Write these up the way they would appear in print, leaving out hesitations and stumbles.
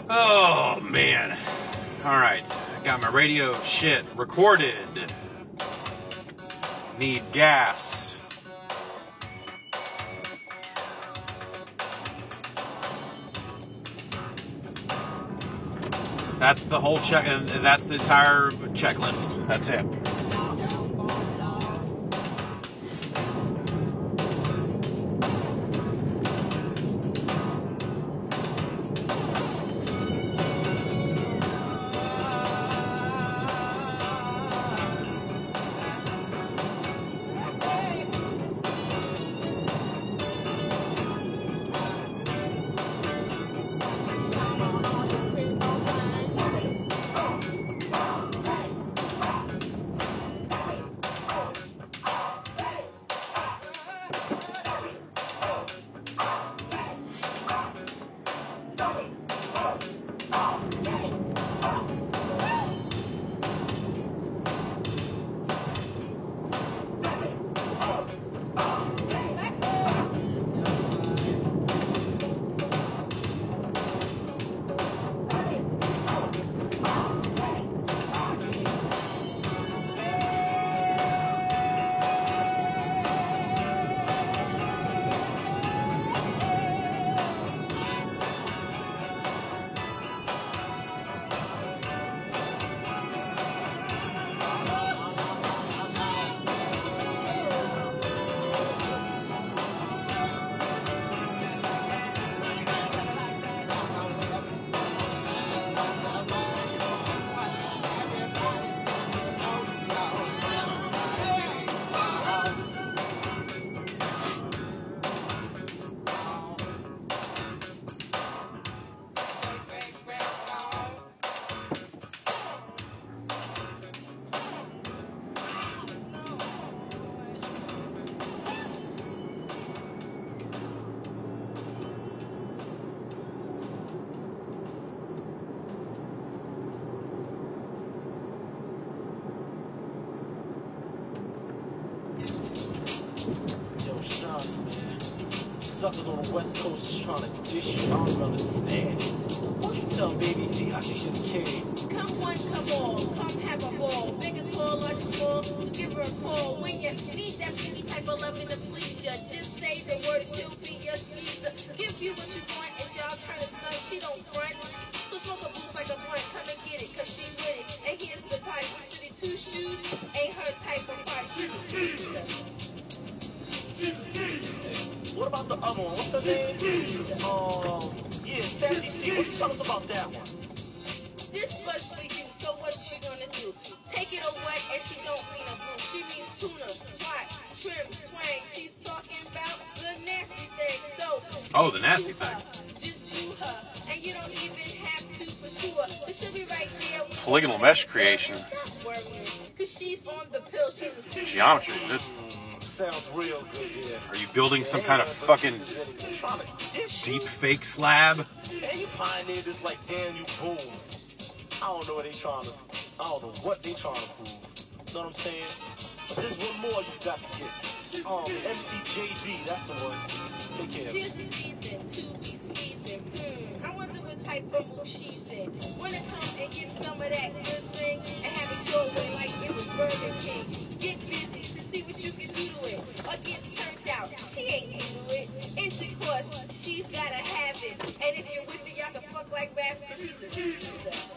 Oh, man. Alright. Got my radio shit recorded. Need gas. That's the whole check, and that's the entire checklist. That's it. Suckers on the West Coast is trying to dish you. I don't understand. Why you tell baby G how she should have carried? Come one, come all, come have a ball. Big or tall, large or small, just give her a call. When you need that freaky type of loving to please ya, just say the word and she'll be your skeezer. Give you what you want and y'all turn to stun. She don't front. So smoke a booze like a blunt, come and get it, cause she with it. And here's the party, city two shoes, ain't her type of party. She's a skeezer. She's a skeezer. What about the other one? What's her name? Yeah, Sassy C. What you tell us about that one? This was for you, so what you gonna do? Take it away and she don't mean a brew. She means tuna, twat, trim, twang. She's talking about the nasty thing. So Oh, the nasty thing. Just do her, and you don't even have to pursue her. So she'll be right there. Polygonal mesh creation. Stop worrying, cause she's on the pill. She's a Geometry, dude. Sounds real good, yeah. Are you building some kind of fucking deep fake slab? And you pioneered this like Daniel Boone. I don't know what they trying to. I don't know what they trying to prove. You know what I'm saying? But there's one more you got to get. MCJB, that's the one. Take care of it. 'Tis the season to be squeezing. I wonder what type of mood she's in. Wanna come and get some of that good thing and have it your way like it was Burger King. Get busy to see what you can do to it, or get turned out. She ain't into it. Intercourse, she's gotta have it. And if you're with her, y'all can fuck like rats, but she's a skeezer.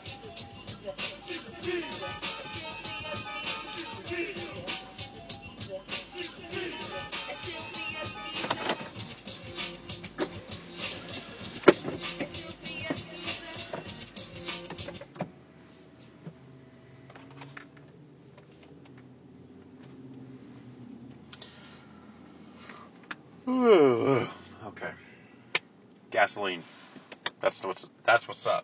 She's a skeezer. She's a skeezer. She'll be a skeezer. She's a skeezer. She's a skeezer. And she'll be a skeezer. And she'll be a skeezer. Okay. Gasoline. That's what's up.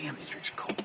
damn, these drinks are cold.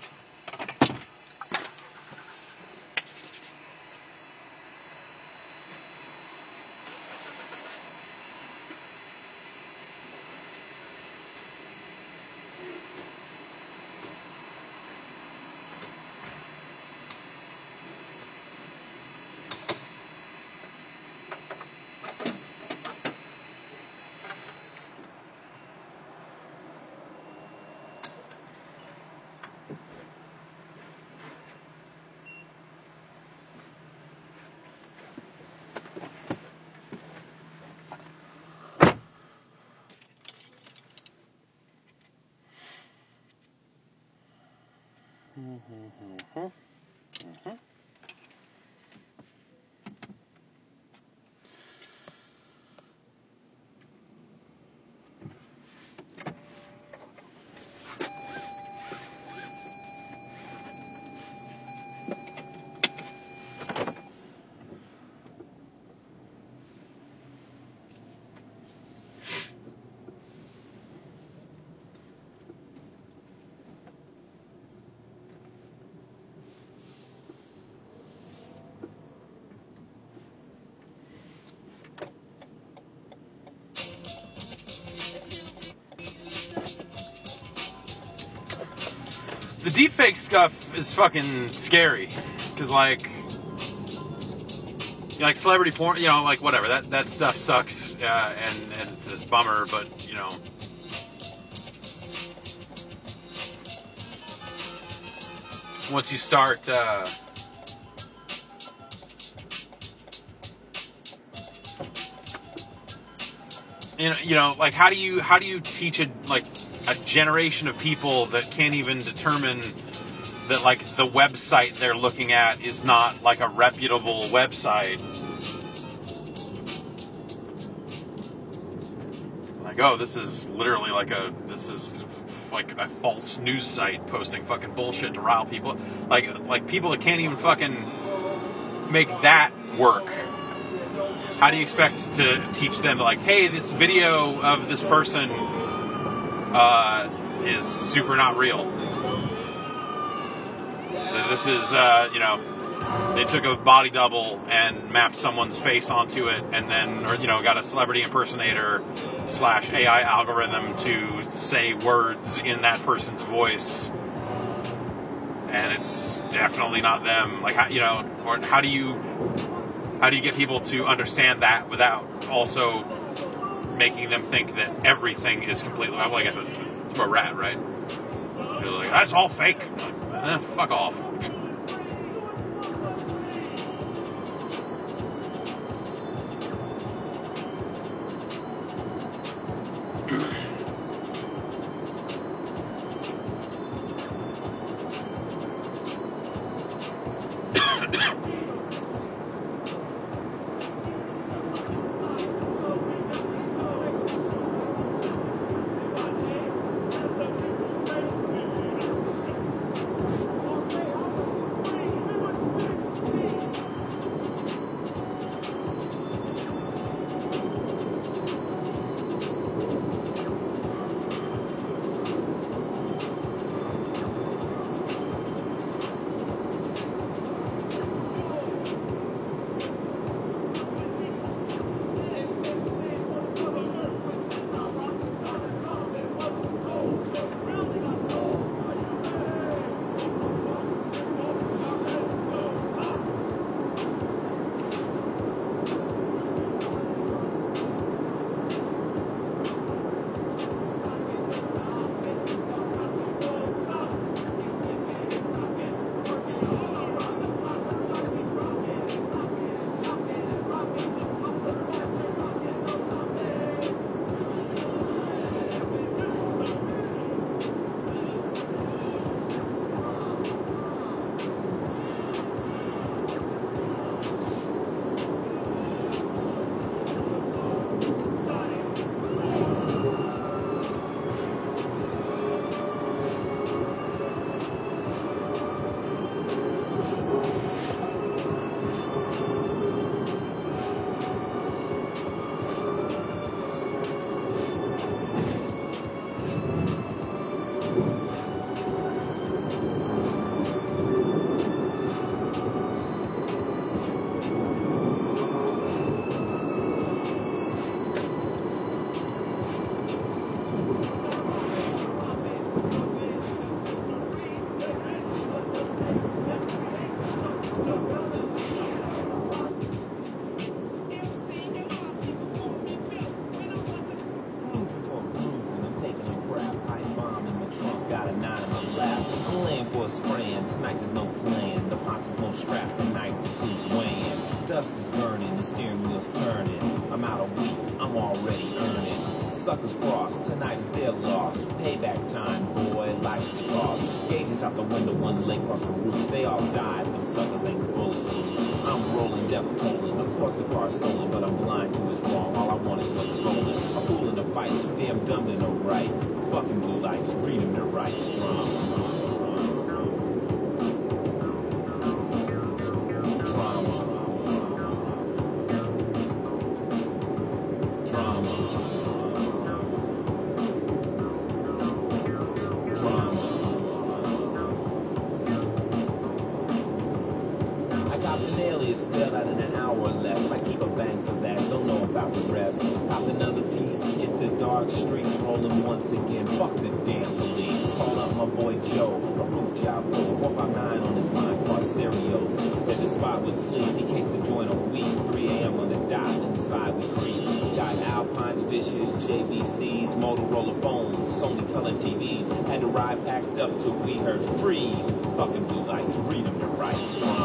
The deepfake stuff is fucking scary, because like celebrity porn, you know, like whatever, that stuff sucks, and it's this bummer, but you know, once you start you know, like how do you teach a generation of people that can't even determine that like the website they're looking at is not like a reputable website? Like, oh, this is literally like a false news site posting fucking bullshit to rile people. Like people that can't even fucking make that work. How do you expect to teach them, like, hey, this video of this person is super not real? This is, you know, they took a body double and mapped someone's face onto it, and then, or, you know, got a celebrity impersonator / AI algorithm to say words in that person's voice, and it's definitely not them. Like, how, you know, or how do you get people to understand that without also making them think that everything is completely, well, I guess that's where we're at, right? They're like, that's all fake. I'm like, fuck off. dust is burning, the steering wheel's turning. I'm out of week, I'm already earning. Suckers cross, tonight is their loss. Payback time, boy, life's the cost. Gauges out the window, one leg across the roof. They all died, them suckers ain't bulletproof. I'm rolling, devil tolling. Of course the car's stolen, but I'm blind to what's wrong. All I want is what's golden. A fool in a fight, too damn dumb to know right. Fucking blue lights, read them their rights. Drama. Streets rolling once again. Fuck the damn police. Call up my boy Joe, a roof job roll. 459 on his line, car stereos. Said the spot was sleep. He cased the joint on weed. 3 a.m. on the dot. Inside we creep. Got Alpines, Fishes, JVCs, Motorola phones, Sony color TVs. Had to ride packed up till we heard freeze. Fucking blue lights, read them to right.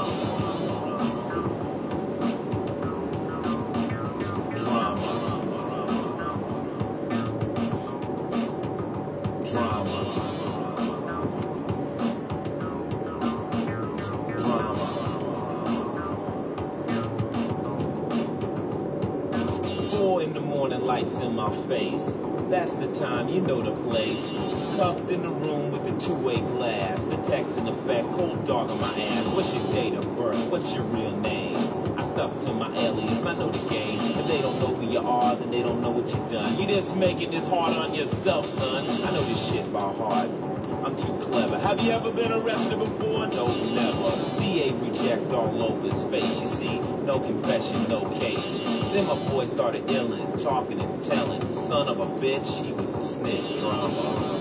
Lights in my face. That's the time, you know the place. Cuffed in the room with the two-way glass. The text in effect, cold dog on my ass. What's your date of birth? What's your real name? I stuck to my alias, I know the game. If they don't know who you are, then they don't know what you done. You just making this hard on yourself, son. I know this shit by heart. I'm too clever. Have you ever been arrested before? No, never. DA reject all over his face, you see. No confession, no case. Then my boy started illing, talking and telling. Son of a bitch, he was a snitch. Drama.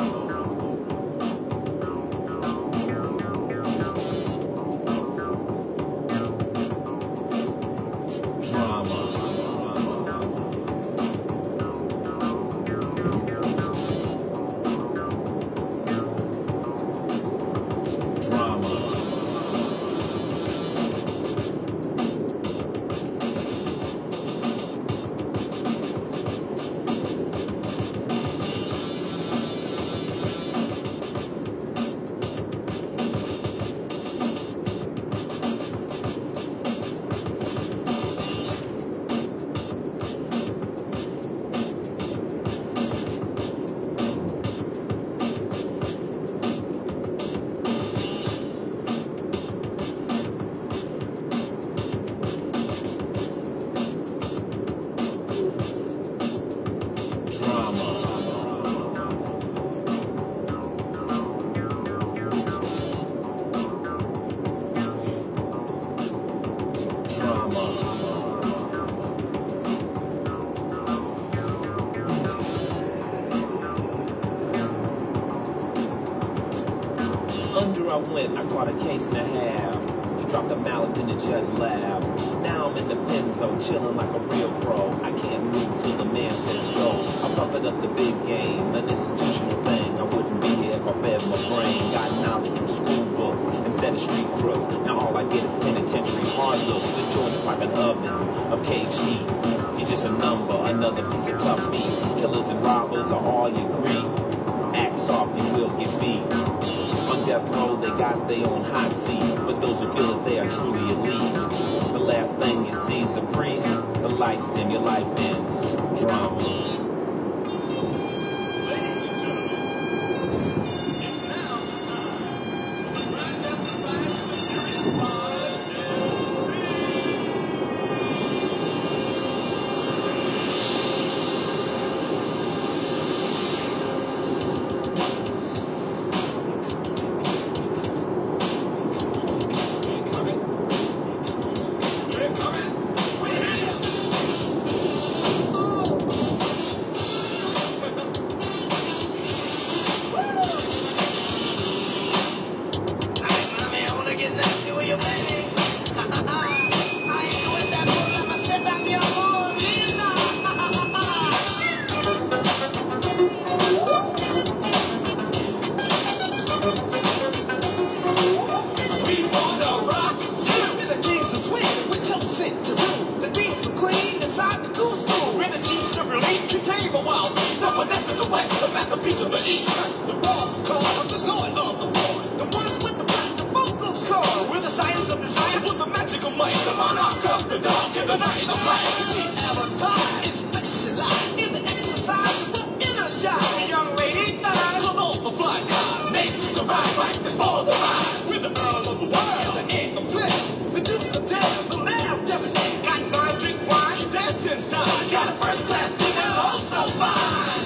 I went, I caught a case and a half. He dropped a mallet in the judge's lab. Now I'm in the pen zone, chilling like a real pro. I can't move till the man says go. I'm pumping up the big game, an institutional thing. I wouldn't be here if I fed my brain. Got knowledge from school books instead of street crooks. Now all I get is penitentiary hard looks. The joint is like an oven of caged heat. You're just a number, another piece of tough meat. Killers and robbers are all you greet. Act soft, you will get beat. On death row, they got their own hot seat, but those who feel that they are truly elite. The last thing you see is a priest. The lights dim, your life ends. Drama. monarch of the dark in the night of light. The avatar is specialized in the exercise that will energize the young lady. Cause all the fly guys made to survive right before the rise. With the Earl of the World, the King of Flip, the Duke of Death, the Mayor of Devon. Got fine, drink wine, dance and dine. Got a first class dinner, oh so fine.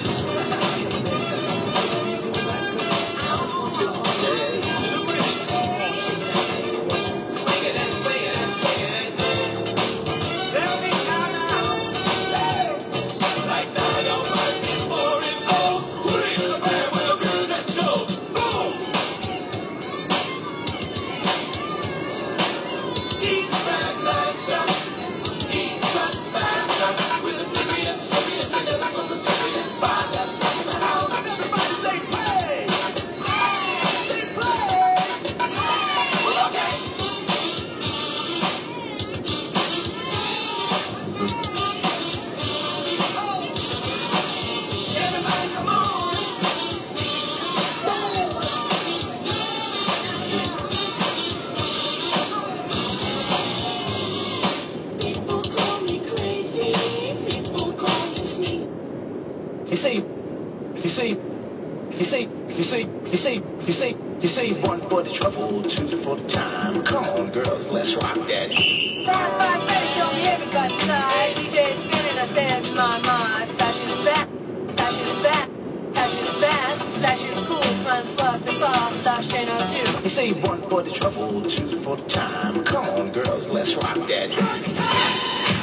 You say one for the trouble, two for the time. Come on, girls, let's rock that. 5, Freddy told me every got slide. DJ spinning, I said in my mind. Fashion's back, fashion's back, fashion's fast, fashion's cool. Francois, c'est pas, fashion or two. You say one for the trouble, two for the time. Come on, girls, let's rock that.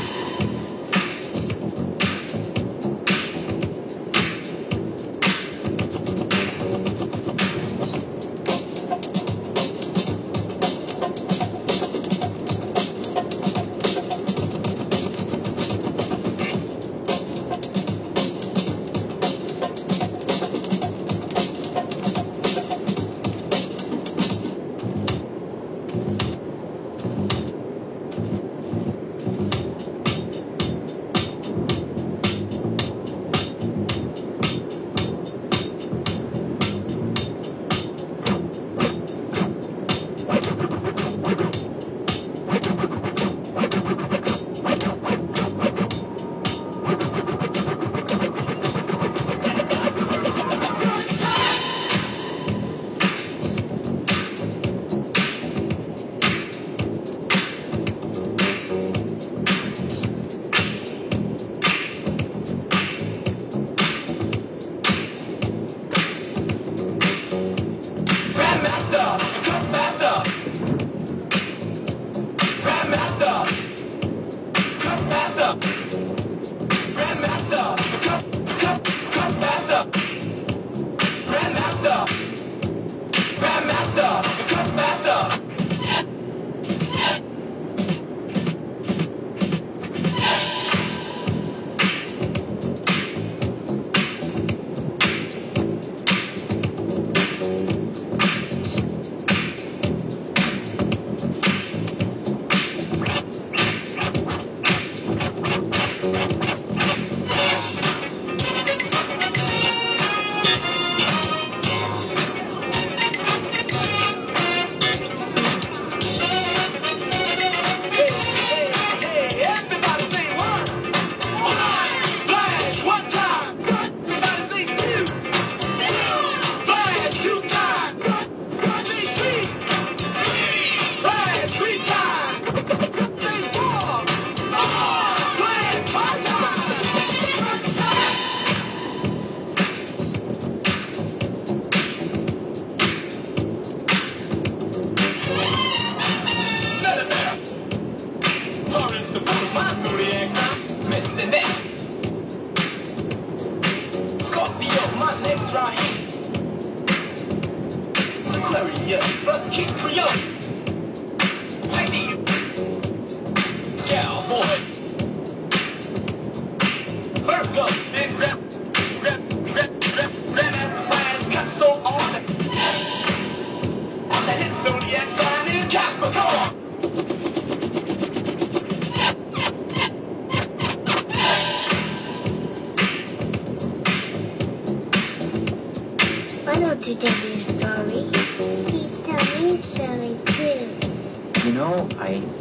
Why don't you tell me a story? Please tell me a story too. You know, I felt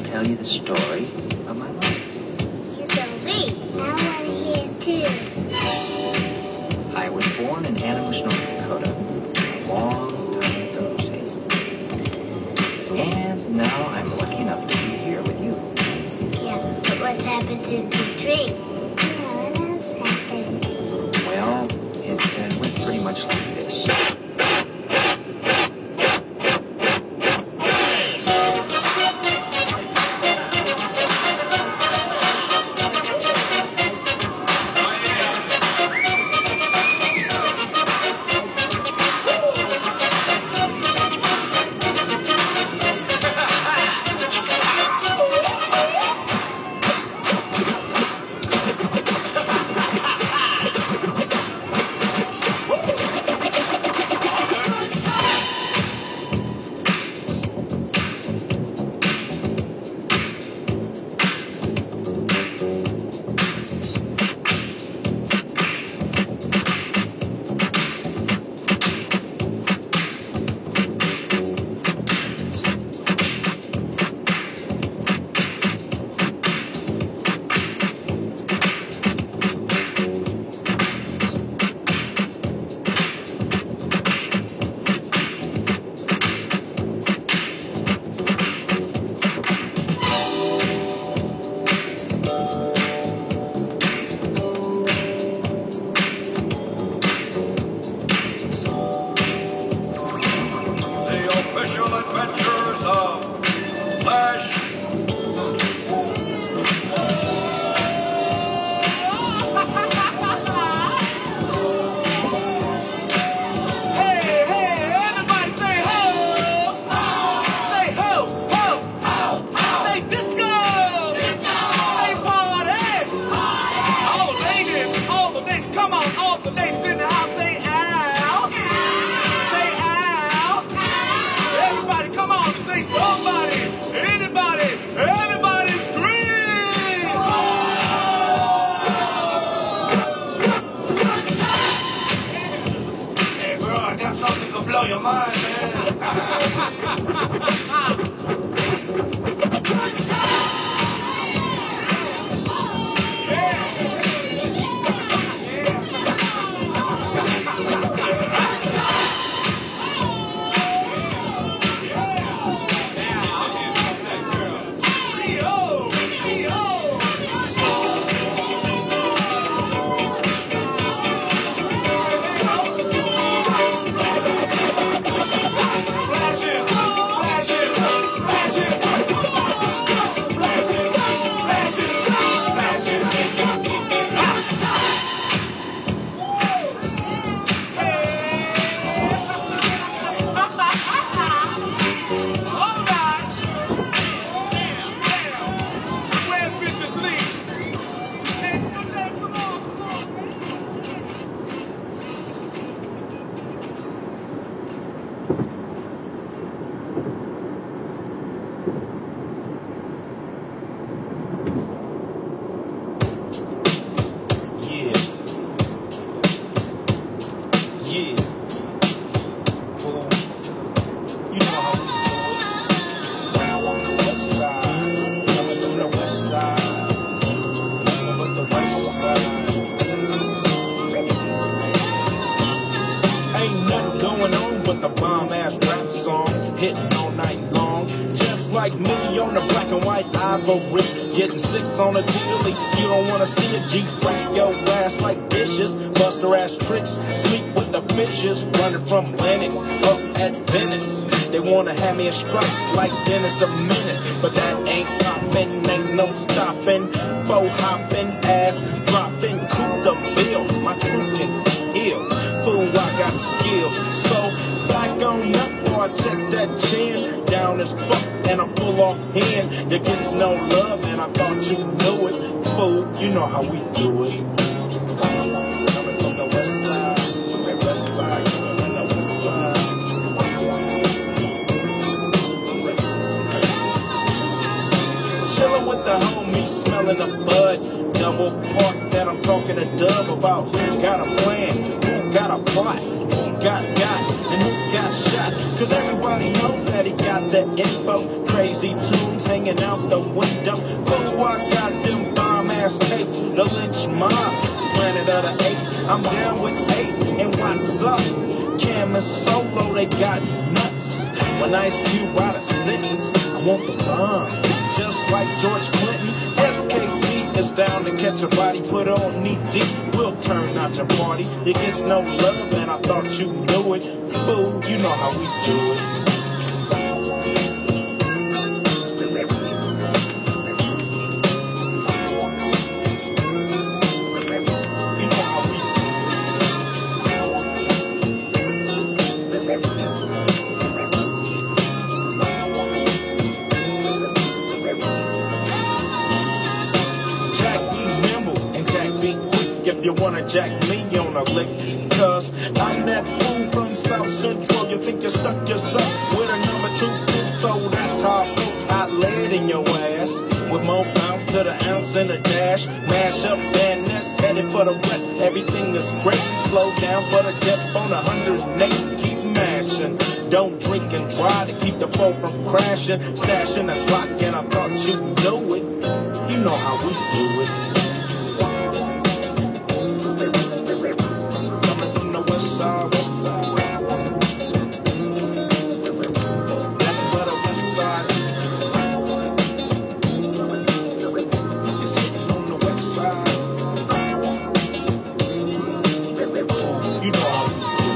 tell you the story of my life. You tell me. I want to hear too. I was born in Animus, North Dakota, a long time ago, see. And now I'm lucky enough to be here with you. Yeah, but what's happened to the tree? What else happened? Well, it went pretty much like this. Blow your mind, man. Getting six on a daily, you don't wanna see a G break your ass like dishes, bust her ass tricks, sleep with the fishes, running from Lennox up at Venice. They wanna have me in stripes like Dennis the Menace, but that ain't poppin', ain't no stopping, faux hopping, ass dropping, coup the bill, my truth can heal, fool I got skills, so back on up or I check that chin, down as fuck and I pull off hand, there gets no love and I thought you knew it, fool, you know how we do it. Coming from the west side, from the west side, from the west side. Chillin' with the homies, smelling a bud, double park that I'm talking to Dub about who got a plan, who got a plot, who got and who got shot. Cause everybody knows that he got the info. Crazy tunes hanging out the window. Fool, I got them bomb-ass tapes. The lynch mob, Planet of the Apes. I'm down with 8, and what's up? Cam and Solo, they got nuts. When Ice Cube out a sentence, I want the bomb. Just like George Clinton, SKP is down to catch a body, put on knee deep. We'll turn out your party. It gets no love, and I thought you knew it. Fool, you know how we do it. You wanna jack me on a lick, cause I'm that fool from South Central. You think you stuck yourself with a number 2 pin, so that's how I laid in your ass. With more bounce to the ounce and a dash. Mash up Van Ness, headed for the west. Everything is great, slow down for the depth on 108. Keep mashing, don't drink and drive to keep the foe from crashing. Stashing the clock and I thought you knew it. You know how we do it. West side. Nothing but a west side. It's hitting on the west side. You know how we do.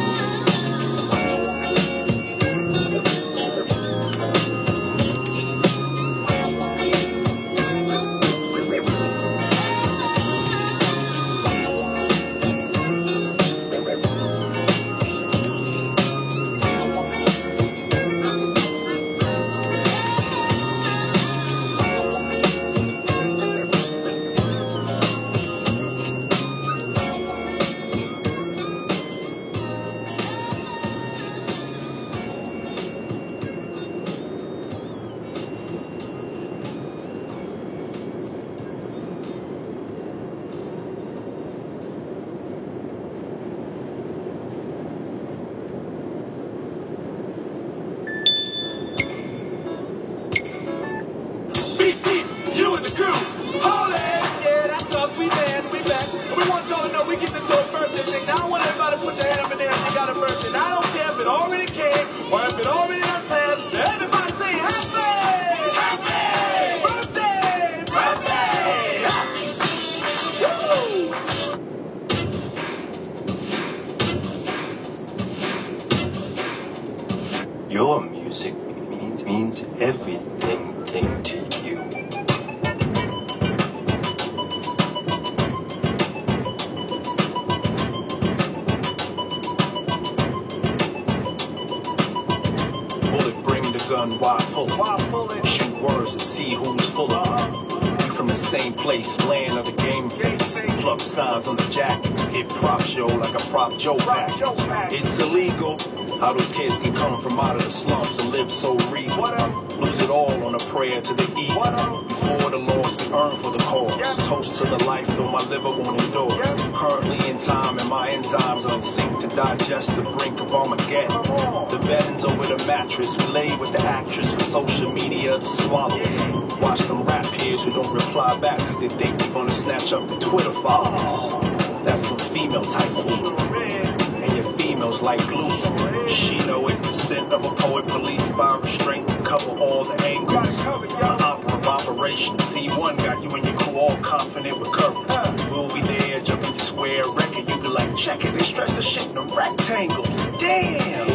Your music means everything to you. Bullet, bring the gun, why pull it? Shoot words and see who's full of them. We from the same place, land of the game face. Plug signs on the jackets, get prop show like a prop Joe package. It's illegal. How those kids can come from out of the slums and live so regal. Lose it all on a prayer to the evil. Before the laws we earn for the cause. Toast to the life, though my liver won't endure. Currently in time and my enzymes are in sync to digest the brink of Armageddon. The bedding's over the mattress, we lay with the actress for social media to swallow us. Watch them rap peers who don't reply back because they think they're gonna snatch up the Twitter followers. That's some female type food. And your females like glue. She know it, the scent of a poet policed by restraint to cover all the angles. My opera of operation, C1 got you and your crew all confident with courage. We'll be there, jumping your square record, you be like, check it, they stretch the shit in them rectangles. Damn!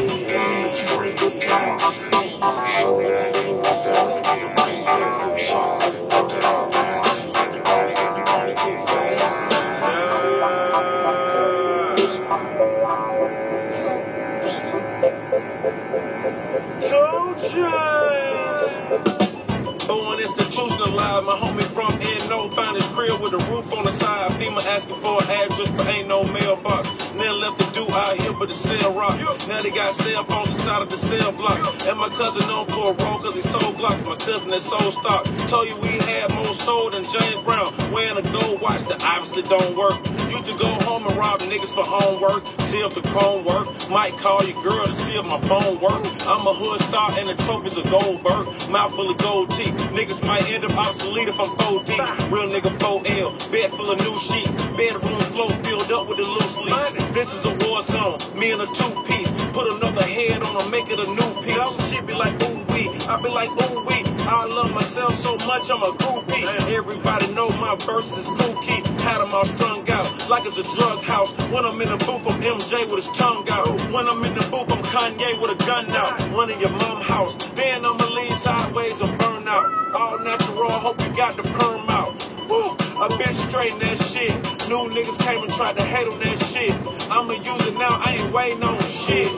Born institutional live, my homie from N.O. found his crib with a roof on the side. FEMA asking for an address, but ain't no mailbox. Never left to do out here but to sell rock. Now they got cell phones inside of the cell blocks. And my cousin known for a roll cause he sold blocks. My cousin that sold stock. Told you we had more soul than James Brown. Wearing a gold watch that obviously don't work. Used to go home and rob niggas for homework, see if the chrome work. Might call your girl to see if my phone work. I'm a hood star and the trophies are Goldberg. Mouth full of gold teeth. Niggas might end up obsolete if I'm 4 deep. Real nigga 4L. Bed full of new sheets. Bedroom floor filled up with the loose leaves. This is a war zone. Me and a 2-piece. Put another head on her, make it a new piece. She be like, ooh wee. I be like, ooh wee. I love myself so much, I'm a groupie. Everybody know my verses is pookie. Had them all strung out like it's a drug house. When I'm in the booth, I'm MJ with his tongue out. When I'm in the booth, I'm Kanye with a gun out. Running your mom house. Then I'ma lean sideways and burn out. All natural, hope you got the perm out. Woo, I been straighten that shit. New niggas came and tried to hate on that shit. I'ma use it now, I ain't waiting on shit.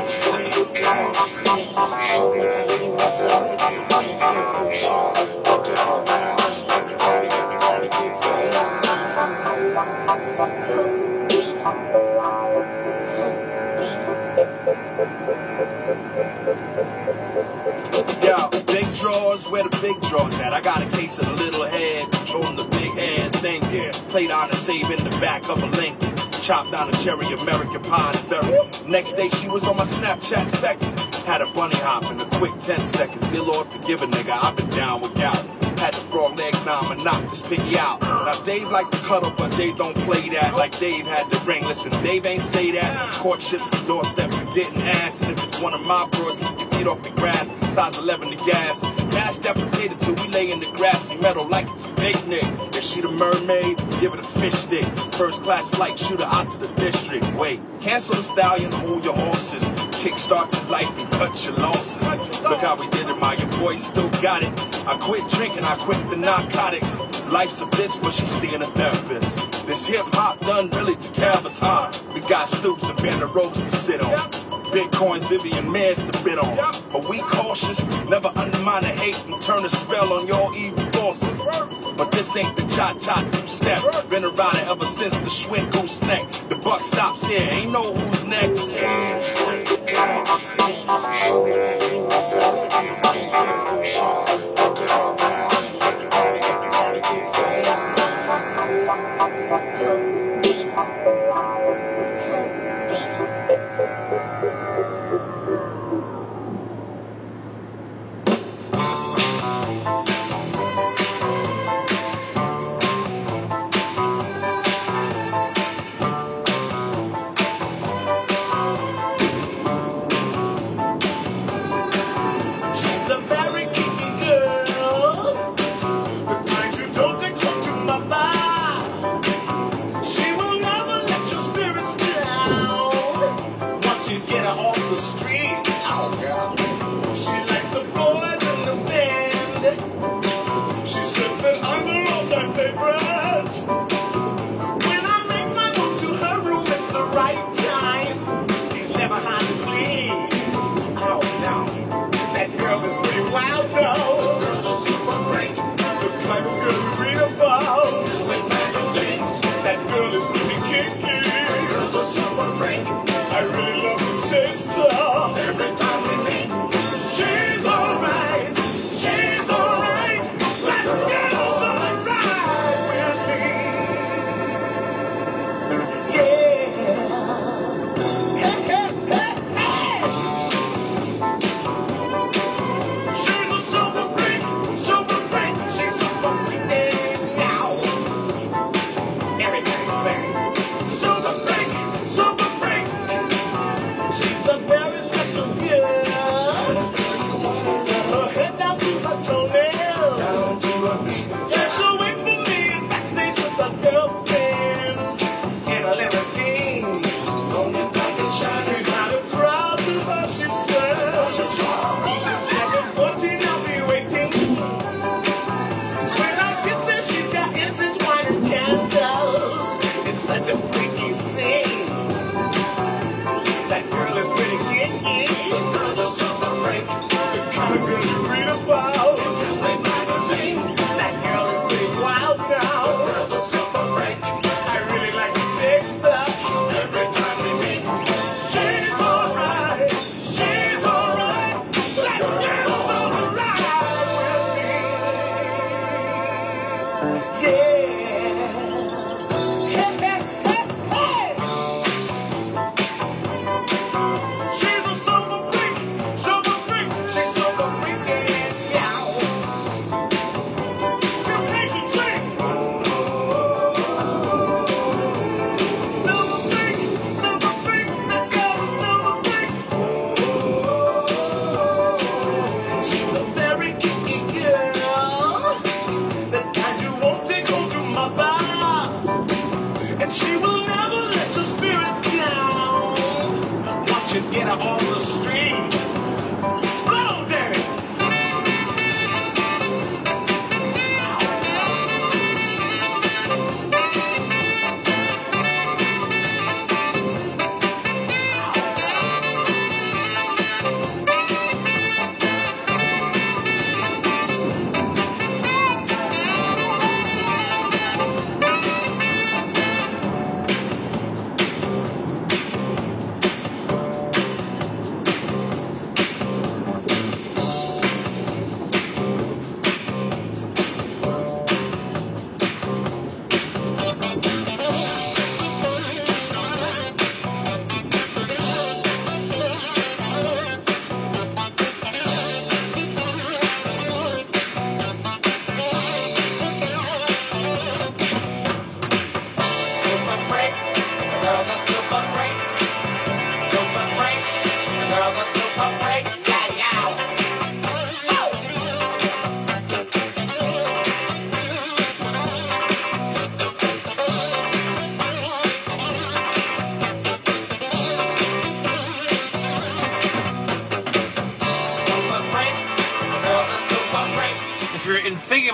Yo, big drawers, where the big drawers at? I got a case of the little head, controlling the big head thinking. Played on and save in the back of a Lincoln. Chopped down a cherry, American pie and ferry. Next day she was on my Snapchat section. Had a bunny hop in a quick 10 seconds. Dear Lord, forgive a nigga, I've been down with gout. Had the frog legs, now I'ma knock this piggy out. Now Dave like to cuddle, but Dave don't play that. Like Dave had the ring. Listen, Dave ain't say that. Courtship's the doorstep for getting ass. And if it's one of my bros, keep your feet off the grass. Size 11 the gas. Mash that potato till we lay in the grassy meadow like it's a picnic. If she the mermaid, give it a fish stick. First class flight, shoot her out to the district. Wait, cancel the stallion, hold your horses. Kickstart your life and cut your losses. Look how we did it, my your boy still got it. I quit drinking, I quit the narcotics. Life's a bitch, but she's seeing a therapist. This hip hop done really to canvas, huh? We got Stoops and Van der Roos to sit on. Bitcoins, Vivian Mans to bid on. But we cautious, never undermine the hate and turn a spell on your evil forces. But this ain't the cha-cha two-step. Been around it ever since the Schwinn goose neck. The buck stops here, ain't know who's next.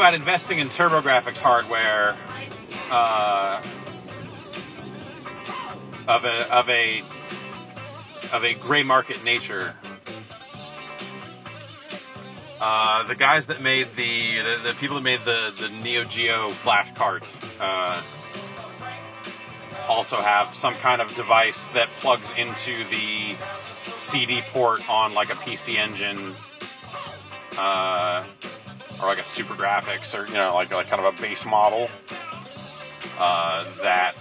about investing in TurboGrafx hardware of a gray market nature. The guys that made the people that made the Neo Geo flash cart also have some kind of device that plugs into the CD port on like a PC Engine or like a Super Graphics, or like kind of a base model that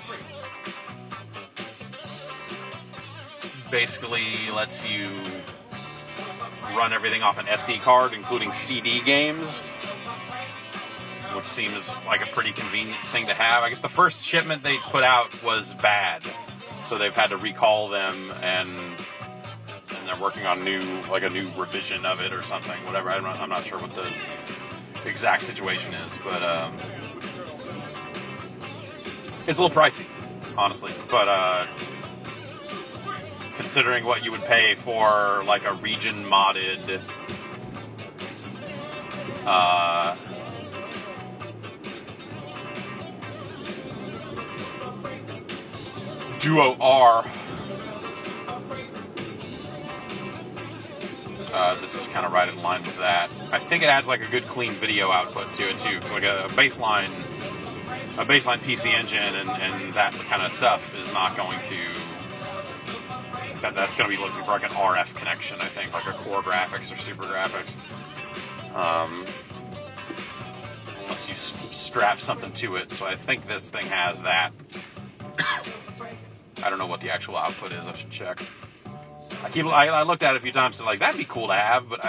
basically lets you run everything off an SD card, including CD games, which seems like a pretty convenient thing to have. I guess the first shipment they put out was bad, so they've had to recall them, and they're working on a new revision of it or something, whatever. I'm not sure what the exact situation is, but it's a little pricey, honestly. But considering what you would pay for like a region modded Duo R, this is kind of right in line with that. I think it adds like a good clean video output to it too, because like a baseline PC Engine and that kind of stuff is not going to. That's going to be looking for like an RF connection, I think, like a Core Graphics or Super Graphics. Unless you strap something to it. So I think this thing has that. I don't know what the actual output is. I should check. I looked at it a few times and like that'd be cool to have, but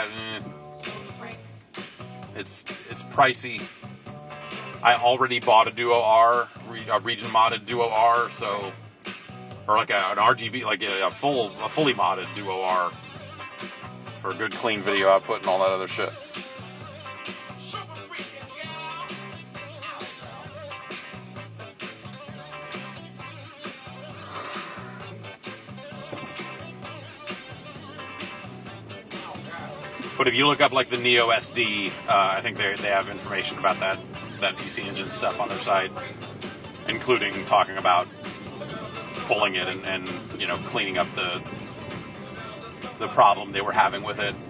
it's pricey. I already bought a Duo R, a region modded Duo R, so. Or like an RGB, like a fully modded Duo R for good clean video output and all that other shit. But if you look up like the Neo SD, I think they have information about that PC Engine stuff on their site, including talking about pulling it and cleaning up the problem they were having with it.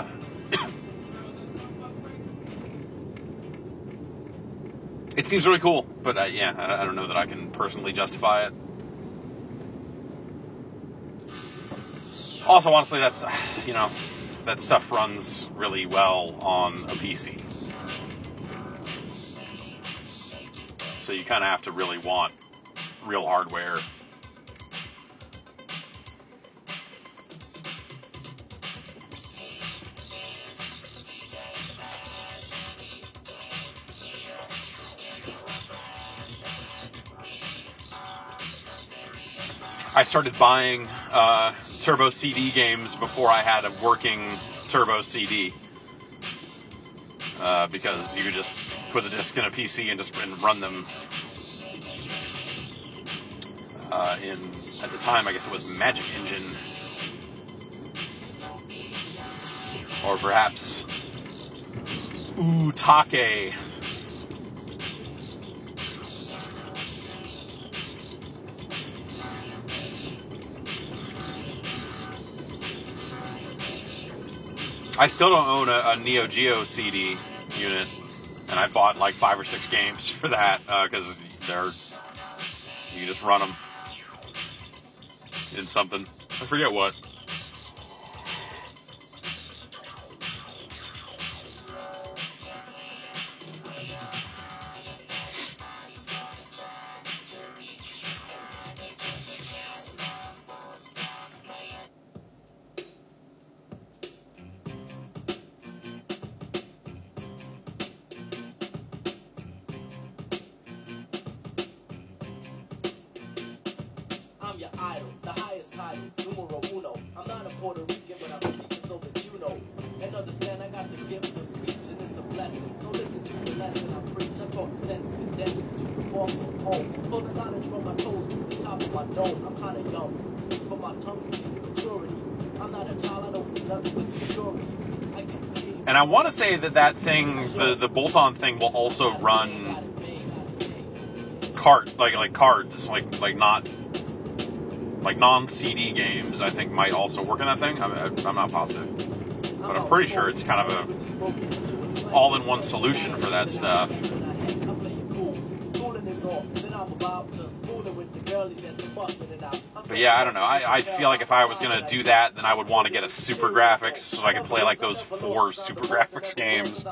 It seems really cool, but I don't know that I can personally justify it. Also, honestly, that stuff runs really well on a PC. So you kind of have to really want real hardware. I started buying Turbo CD games before I had a working Turbo CD because you could just put the disc in a PC and run them at the time, I guess it was Magic Engine, or perhaps Utake. I still don't own a Neo Geo CD unit, and I bought like 5 or 6 games for that because you can just run them in something. I forget what. I'm your idol, the highest title, numero uno. I'm not a Puerto Rican, but I'm speaking so that you know. And understand I got the gift of speech and it's a blessing. So listen to the lesson I preach. I talk sense to death to perform from home. Full of knowledge from my toes to the top of my dome. I'm kinda young, but my tongue speaks maturity. I'm not a child, I don't do nothing with security. I get paid And I want to say that thing, the bolt-on thing, will also run cards, like non-CD games. I think might also work in that thing. I'm not positive, but I'm pretty sure it's kind of a all-in-one solution for that stuff. But yeah, I don't know. I feel like if I was going to do that, then I would want to get a Super Graphics so I could play like those 4 Super Graphics games.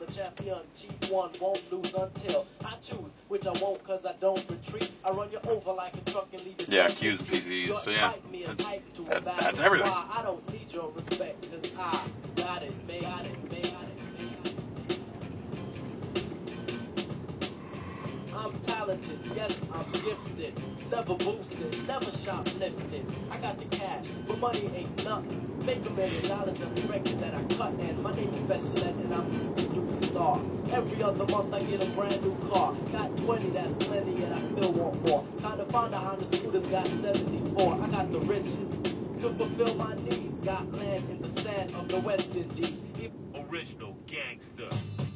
Yeah, Q's and PCs. So yeah, that's everything. I don't need your respect, cause I got it, made it. I'm talented, yes, I'm gifted. Never boosted, never shoplifted. I got the cash, but money ain't nothing. Make $1 million every record that I cut, and my name is Special Ed, and I'm a superstar. Every other month I get a brand new car. Got 20, that's plenty, and I still want more. Kinda found out how the scooters got 74. I got the riches to fulfill my needs. Got land in the sand of the West Indies. Original gangster.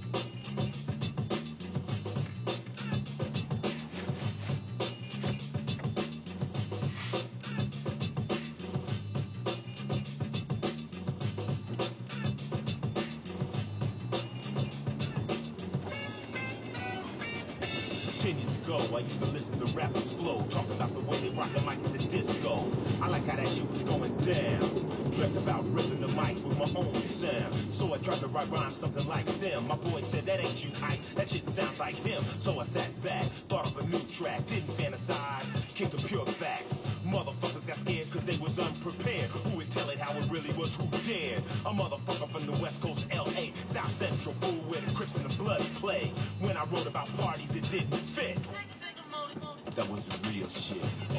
I used to listen to rappers flow, talk about the way they rock the mic in the disco. I like how that shit was going down. Dreamt about ripping the mic with my own sound. So I tried to write rhymes something like them. My boy said, that ain't you, Ice. That shit sounds like him. So I sat back, thought of a new track, didn't fantasize, kicked the pure facts. Motherfuckers got scared cause they was unprepared. Who would tell it how it really was, who dared? A motherfucker from the West Coast, L.A., South Central, fool where the Crips and the Bloods play. When I wrote about parties, it didn't fit. That was the real shit.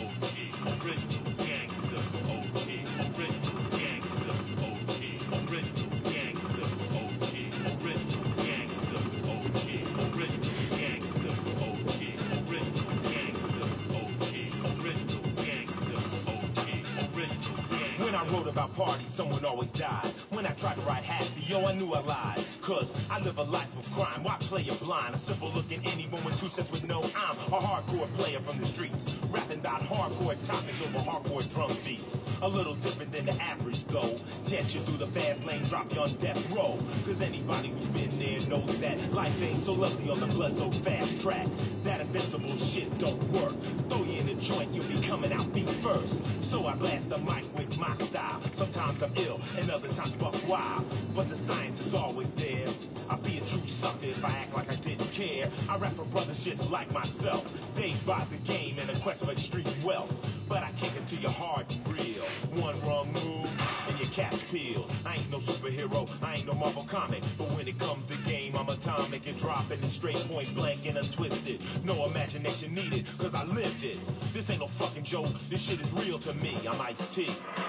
OG, original gangster. OG, original gangster. OG, original gangster. OG, original gangster. OG, original gangster. OG, original gangster. OG, original gangster. OG, original gangster. When I wrote about parties, someone always died. When I tried to write happy, yo, I knew I lied. Cause I live a life of crime. Why play it blind? A simple looking anyone with 2 cents would know I'm a hardcore player from the streets. Rapping about hardcore topics over hardcore drum beats. A little different than the average though. Jet you through the fast lane, drop you on death row. Cause anybody who's been there knows that life ain't so lovely on the blood so fast track. That invincible shit don't work. Throw you in the joint, you'll be coming out feet first. So I blast the mic with my style. Sometimes I'm ill and other times buck wild. But the science is always there. I'd be a true sucker if I act like I didn't care. I rap for brothers just like myself. Dazed by the game in a quest of extreme wealth. But I kick it to your hard and real. One wrong move and your cat's peeled. I ain't no superhero, I ain't no Marvel comic. But when it comes to game, I'm atomic and dropping it straight point blank and untwisted. No imagination needed, cause I lived it. This ain't no fucking joke, this shit is real to me. I'm Ice-T.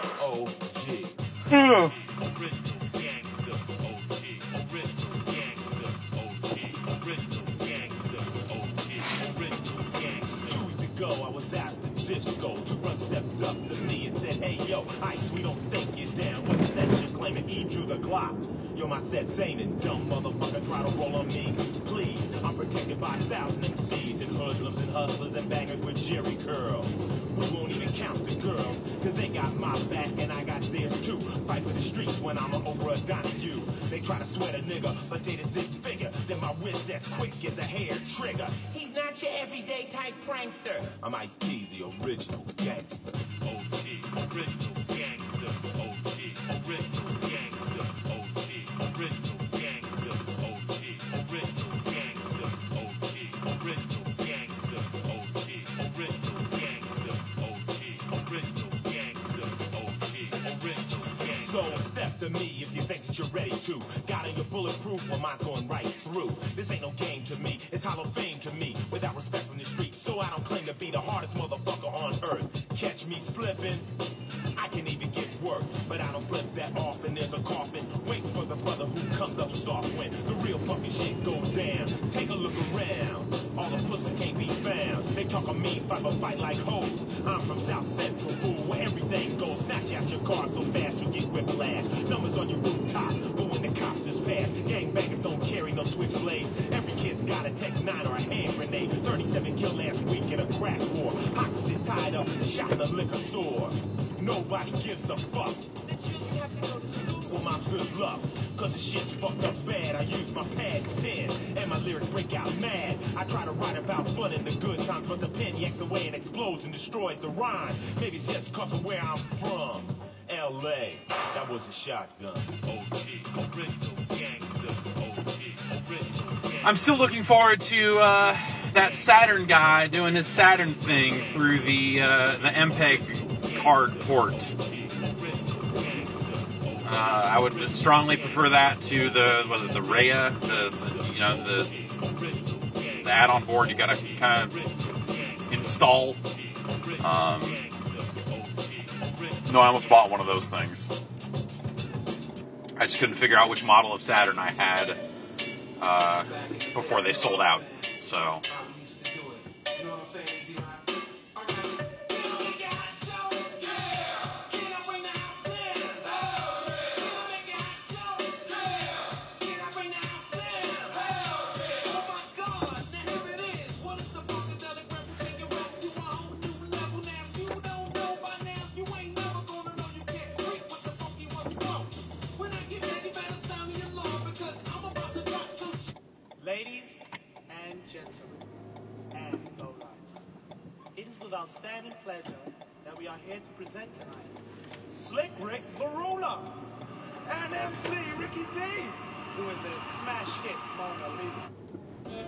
O.G. Original gangster. O.G. Original gangster. O.G. Original gangster. O.G. Original gangster. 2 weeks ago, I was at the disco. 2 runs stepped up to me and said, hey, yo, Ice, we don't think you're down. What section claiming he drew the Glock? Yo, my set's ain't and dumb motherfucker try to roll on me. Please, I'm protected by 1,000 MCs and hoodlums and hustlers and bangers with Jerry curl. We won't even count the girls, cause they got my back and I got theirs too. Fight for the streets when I'm over a Donahue. They try to sweat a nigga, but they just didn't figure that my wit's as quick as a hair trigger. He's not your everyday type prankster. I'm Ice-T, the original gangster. OG, original gangster. OG, original gangster. OG, original gangster. OG, original gangster. OG, original gangster. OG, original gangster. OG, original gangster. OG, original gangster. So step to me if you think that you're ready to. Got in your bulletproof, well mine's going right through. This ain't no game to me, it's hollow fame to me. Without respect from the streets, so I don't claim to be the hardest motherfucker on earth. Catch me slipping, I can even get work, but I don't slip that often. There's a coffin, wait for the brother who comes up soft when the real fucking shit goes down. Take a look around, all the pussies can't be found. They talk on me, fight but fight like hoes. I'm from South Central, fool, where everything goes. Snatch out your car so fast you get whiplash. Numbers on your rooftop, but when the cops just pass, gangbangers don't carry no switchblades. Every kid's got a Tech 9 or a hand grenade. 37 killed last week in a crack war. Hostages tied up and shot in a liquor store. Nobody gives a fuck. The children have to go to school. Well, mom's good luck, cause the shit's fucked up bad. I use my pad 10, and my lyrics break out mad. I try to write about fun in the good times, but the pen yanks away and explodes and destroys the rhyme. Maybe it's just cause of where I'm from. L.A., that was a shotgun. OG, original gangster. OG, original gangster. I'm still looking forward to that Saturn guy doing his Saturn thing through the MPEG card port. I would strongly prefer that to the Raya, the add-on board you gotta kind of install. No, I almost bought one of those things. I just couldn't figure out which model of Saturn I had before they sold out. So. Ladies and gentlemen, and lowlifes, it is with outstanding pleasure that we are here to present tonight Slick Rick Varula and MC Ricky D doing their smash hit Mona Lisa.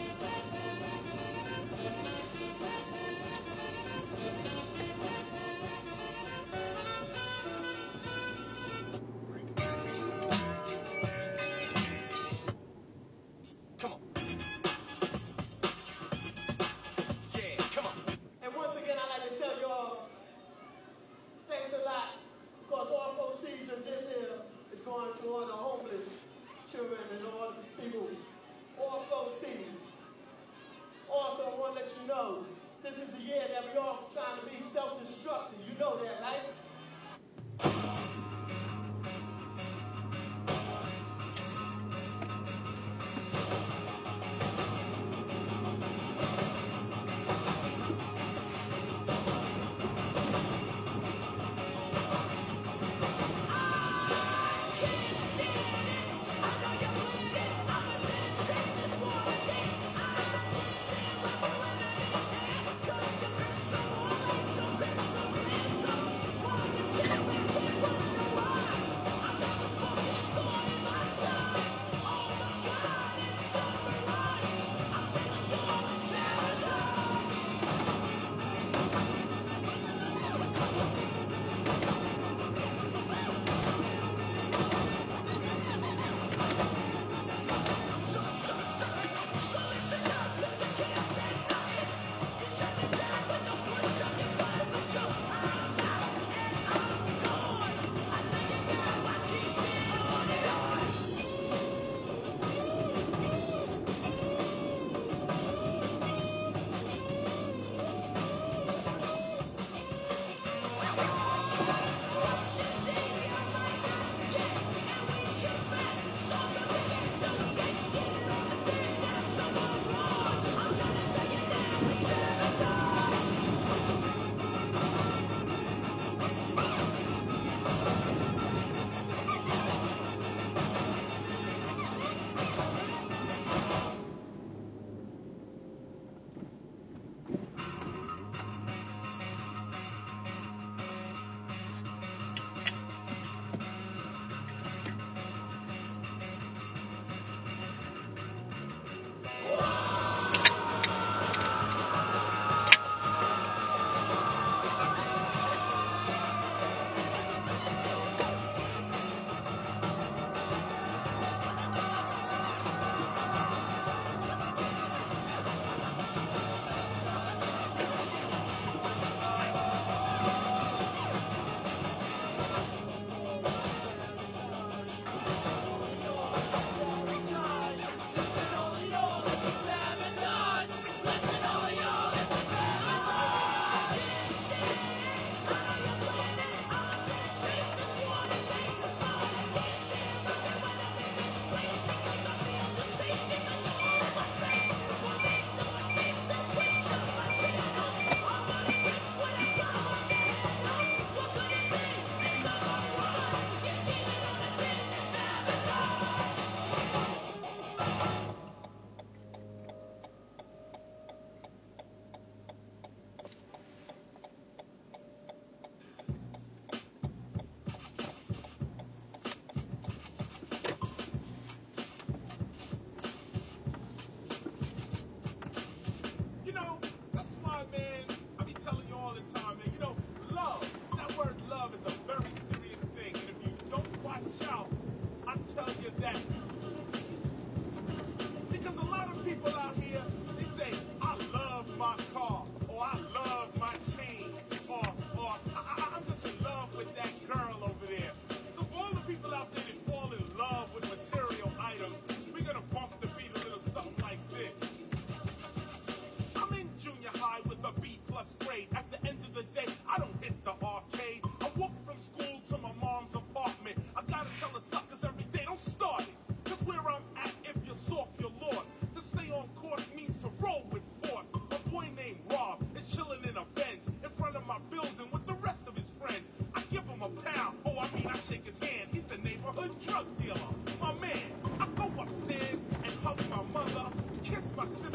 All the homeless children and all the people, all 4 cities. Also, I want to let you know, this is the year that we all trying to be self-destructive. You know that, right?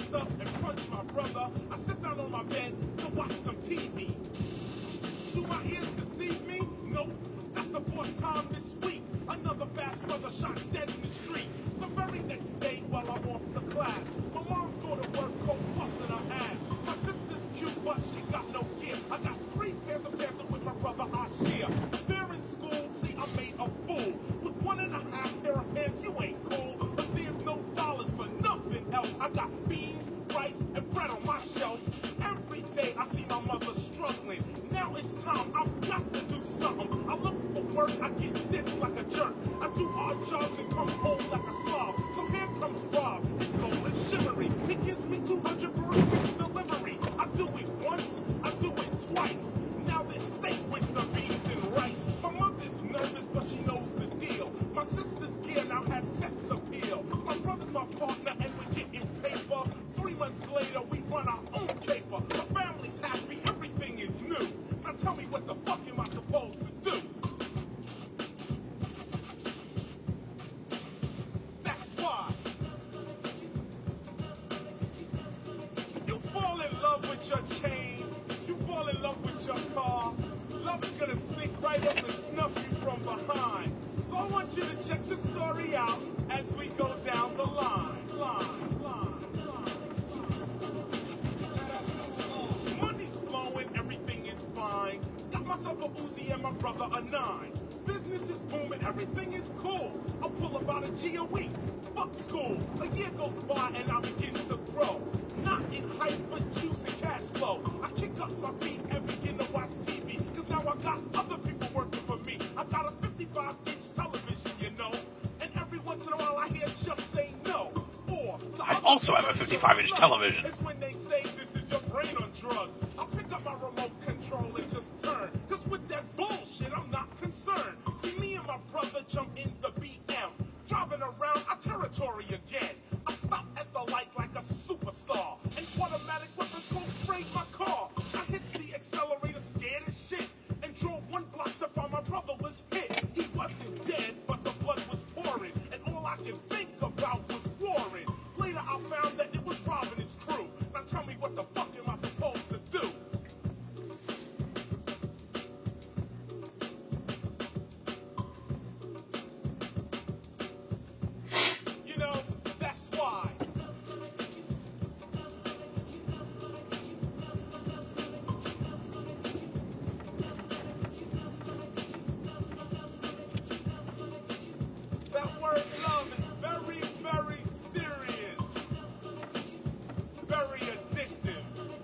gangster and punch my brother. I sit down on my bed to watch some TV. Do my ears deceive me? Nope. That's the fourth time this week. Another fast brother shot dead in the street. The very next day while I'm off the class, my mom's going to work, coat busting her ass. My sister's cute, but she got no gear. I got 3 pairs of pants with my brother I share. They're in school, see I made a fool. With 1.5 pair of pants, you ain't cool. But there's no dollars for nothing else. I got beans, rice, and bread on my shelf. Every day I see my mother struggling. Now it's time, I've got to do something. I look for work, I get dissed like a jerk. I do odd jobs and come home like a slob. So here comes Rob, his goal is shimmery. He gives me 200 for a quick delivery. I do it once, I do it twice. Now there's steak with the beans and rice. My mother's nervous, but she knows the deal. My sister's gear now has sex appeal. My brother's my partner and we're getting paper. 3 months later, we run our own caper. My family's happy, everything is new. Now tell me what the fuck am I supposed to do? That's why you fall in love with your chain, you fall in love with your car. Love is gonna sneak right up and snuff you from behind. So I want you to check the story out as we go down the line. Money's flowing, everything is fine. Got myself a Uzi and my brother a 9. Business is booming, everything is cool. I pull about a G a week. Fuck school. A year goes by and I begin to grow. Not in height, but juice and cash flow. I kick up my feet and begin to watch TV. Cause now I got other people working for me. I got a 55-inch television, you know. And every once in a while I hear just say no. Or I also have a 55-inch television. it's when they say this is your brain on drugs. I pick up my remote control and just turn. Cause with that bullshit, I'm not concerned. See me and my brother jump in the BM. Driving around our territory again. I stop at the light like a superstar. And automatic weapons go spray my car. I hit the accelerator scared as shit. And drove 1 block to find my brother was hit. He wasn't dead, but the blood was pouring. And all I could think about was Warren. Later I found that it was Rob and his crew. Now tell me what the fuck am I supposed to do? You know, that's why. That word love is very, very serious. Very addictive.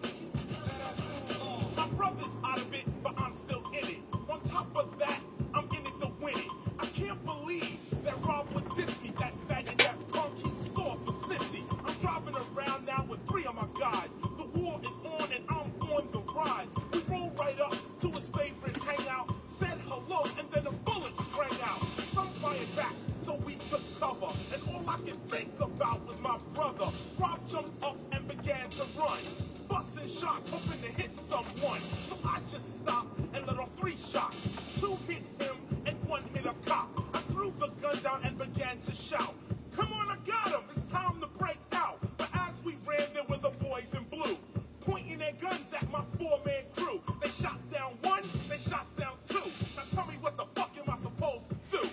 My brother's out of it, but I'm still in it. On top of that, I'm in it to win it. I can't believe that Rob would diss me, that faggot, that punk, he's sore for sissy. I'm driving around now with 3 of my guys. The war is on and I'm on the rise. We roll right up to his favorite hangout, said hello, and then a bullet sprang out. Some fired back, so we took cover. And all I could think about was my brother. Rob jumped up and began to run, busting shots, hoping to hit someone. So I just stopped and let off 3 shots. 2 hit him and 1 hit a cop. I threw the gun down and began to shout, "Come on, I got him, it's time to break out." But as we ran, there were the boys in blue, pointing their guns at my 4-man crew. They shot down 1, they shot down 2. Now tell me what the fuck am I supposed to do?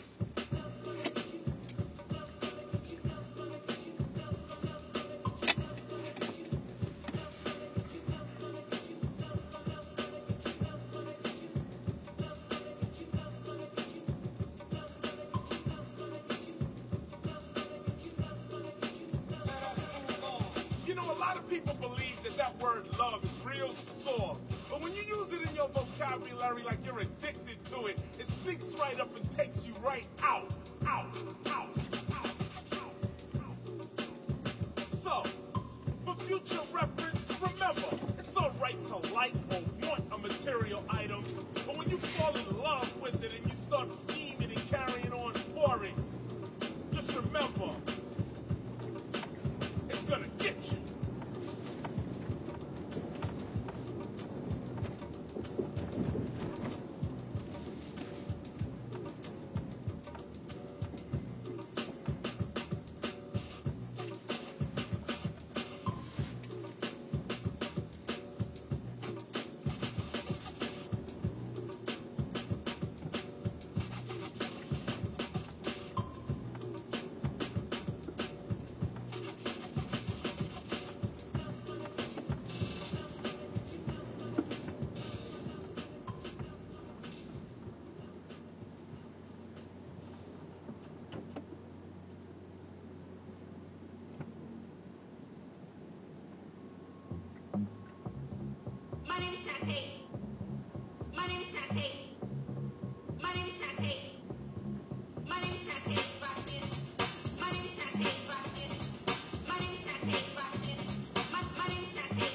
You know, a lot of people believe that that word love is real sore. But when you use it in your vocabulary like you're addicted to it, it sneaks right up and takes you right out. Out, out, out, out, out. So, for future reference, remember, it's alright to like or want a material item, but when you fall in love with it and you start scheming and carrying on for it, just remember, it's gonna get you. My name is Shantae. My name is Shantae. My name is Shantae. My name is Shantae. Watch this. My name is Shantae. Watch this. My name is Shantae. Watch this. My name is Shantae.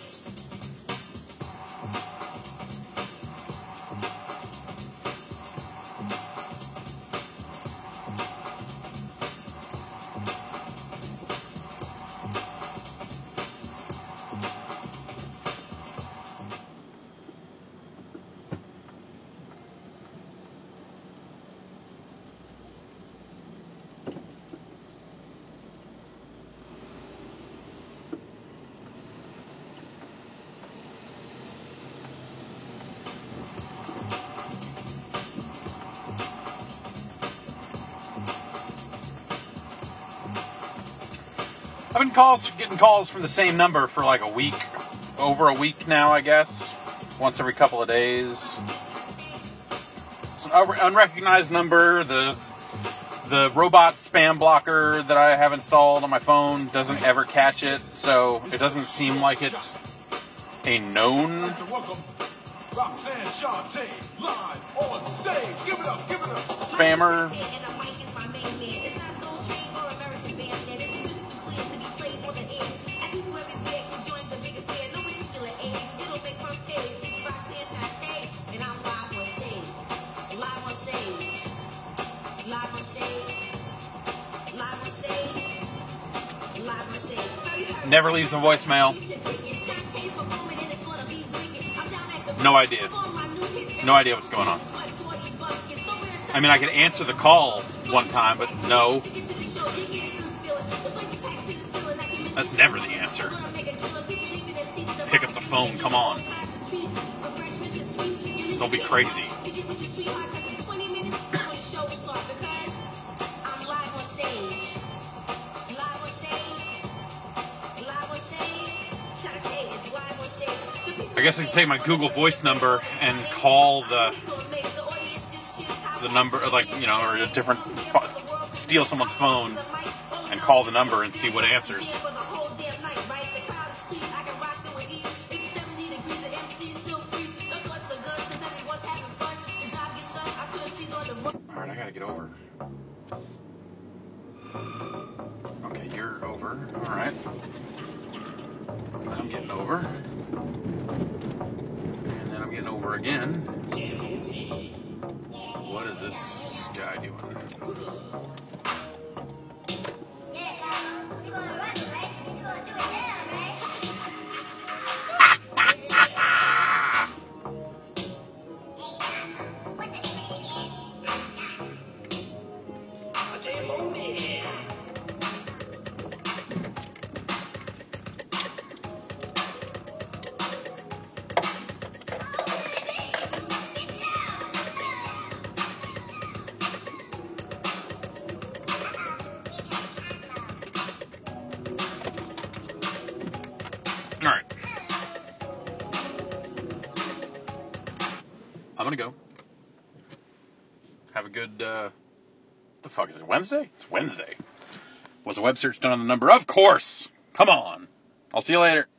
I've been getting calls from the same number for like a week, over a week now, I guess. Once every couple of days. It's an unrecognized number. The robot spam blocker that I have installed on my phone doesn't ever catch it, so it doesn't seem like it's a known spammer. Never leaves a voicemail. No idea. No idea what's going on. I mean, I could answer the call one time, but no. That's never the answer. Pick up the phone, come on. Don't be crazy. I guess I can take my Google Voice number and call the number, like, you know, or a different, steal someone's phone and call the number and see what answers. Alright, I gotta get over. Okay, you're over. Alright. I'm getting over. And then I'm getting over again. What is this guy doing? Alright. I'm gonna go. Have a good, the fuck is it, Wednesday? It's Wednesday. Was a web search done on the number? Of course! Come on! I'll see you later.